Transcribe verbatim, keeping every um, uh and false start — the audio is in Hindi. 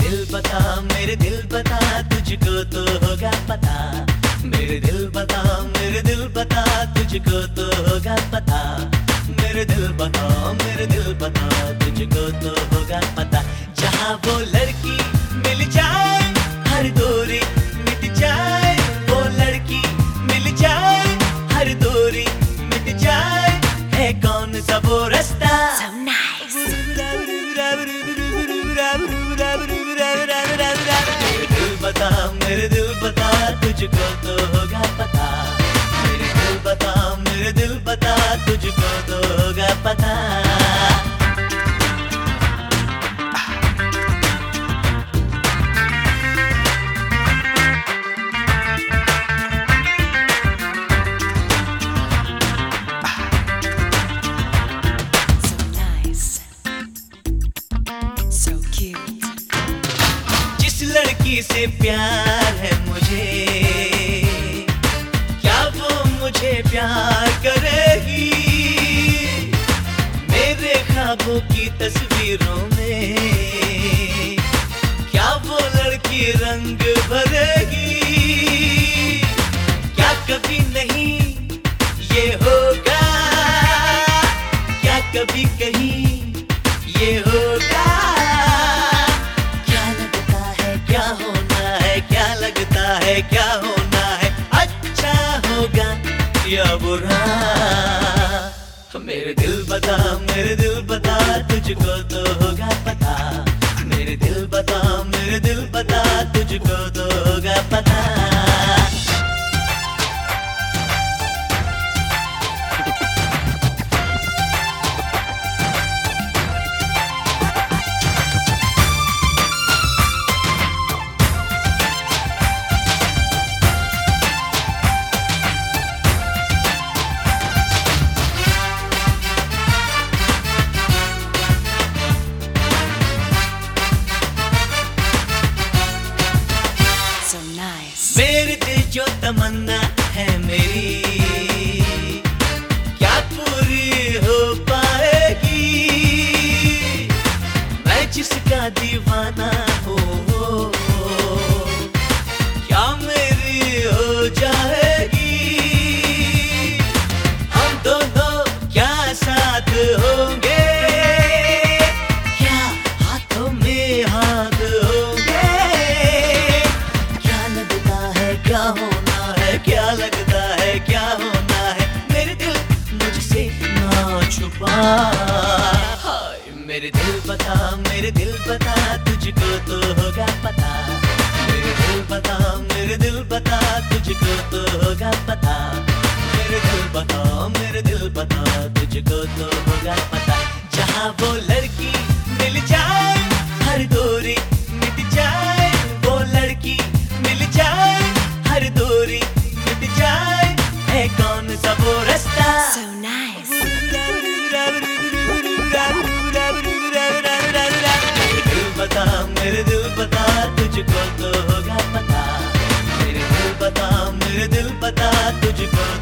दिल बता, मेरे दिल बता, तुझको तो होगा पता। मेरे दिल बता, मेरे दिल बता, तुझको तो होगा पता। मेरे दिल बता, मेरे दिल बता, तुझको तो होगा पता। जहाँ वो लड़की मिल जाए, हर दूरी मिट जाए। वो लड़की मिल जाए, हर दूरी मिट जाए। है कौन सा वो रास्ता? So nice. मेरे दिल बता, मेरे दिल बता, तुझको तो होगा पता। मेरे दिल बता, मेरे दिल बता, तुझको तो होगा पता। So nice. So cute. जिस लड़की से प्यार है मुझे, क्या वो मुझे प्यार करेगी? मेरे ख्वाबों की तस्वीरों में क्या वो लड़की रंग भरेगी? क्या कभी नहीं ये होगा? क्या कभी कहीं ये होगा? क्या लगता है क्या होना है? क्या लगता है क्या होना है? अच्छा होगा या बुरा? मेरे दिल बता, मेरे दिल बता, तुझको तो होगा पता। मेरे दिल बता, मेरे दिल बता, तुझको तो होगा पता। So nice. मेरे दिल जो तमन्ना है मेरी, क्या पूरी हो पाएगी? मैं जिसका दीवाना हूँ, क्या मेरी हो जाएगी? हम दोनों क्या साथ होंगे? क्या हाथों में हाथ होंगे? क्या लगता है क्या होना है? क्या लगता है क्या होना है? मेरे दिल मुझसे ना छुपा। हाय मेरे दिल बता, मेरे दिल बता, तुझको तो होगा पता। मेरे दिल बता, मेरे दिल बता, तुझको तो होगा पता। मेरे दिल बता, मेरे दिल बता, तुझको तो होगा पता। जहाँ वो लड़की मिल जाए, हर दूरी मिट जाए। वो लड़की मिल जाए, हर दूरी मिट जाए। है कौन सा वो रास्ता? So nice. मेरे दिल बता, मेरे दिल बता, तुझको तो होगा पता। मेरे दिल बता, मेरे दिल बता, तुझको